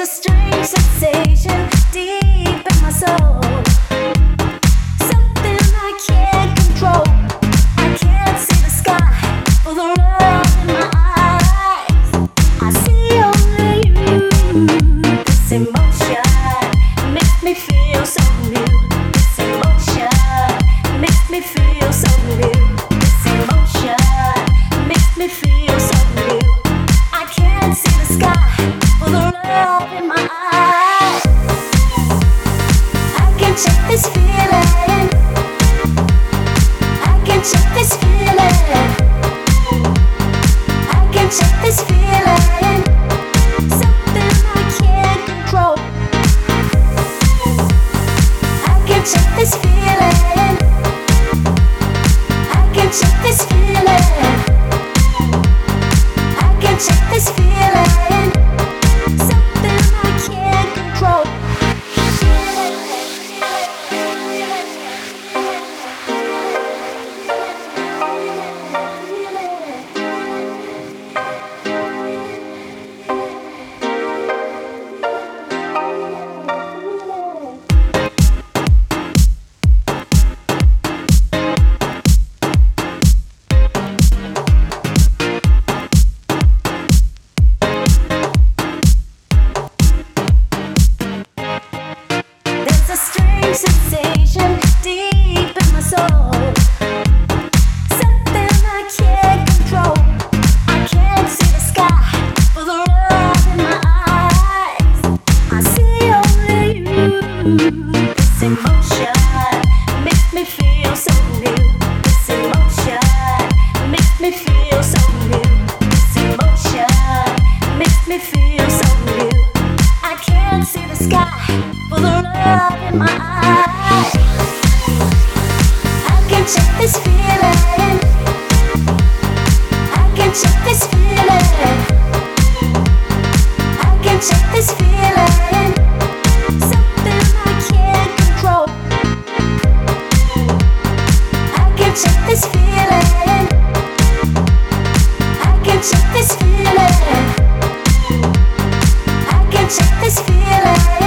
a strange sensation deep in my soul. Something I can't control. I can't see the sky for the love in my eyes. I see only you. This emotion makes me feel so new. This emotion makes me feel so new. This emotion makes me feel so new. I can't see the sky for the love in my eyes. I can check this feeling. I can check this feeling. I can check this feeling. Something I can't control. I can check this feeling. I can check this feeling. I can check this feeling. Something I can't control. There's a strange sensation deep in my soul. Something I can't control. I can't see the sky for the love in my eyes. I see only you. This emotion makes me feel so new. This emotion makes me feel so new. This emotion makes me feel so new. I can't see the sky for the love in my eyes. I can check this feeling. I can check this feeling. I can check this feeling. Something I can't control. I can check this feeling. I can check this feeling. I can check this feeling.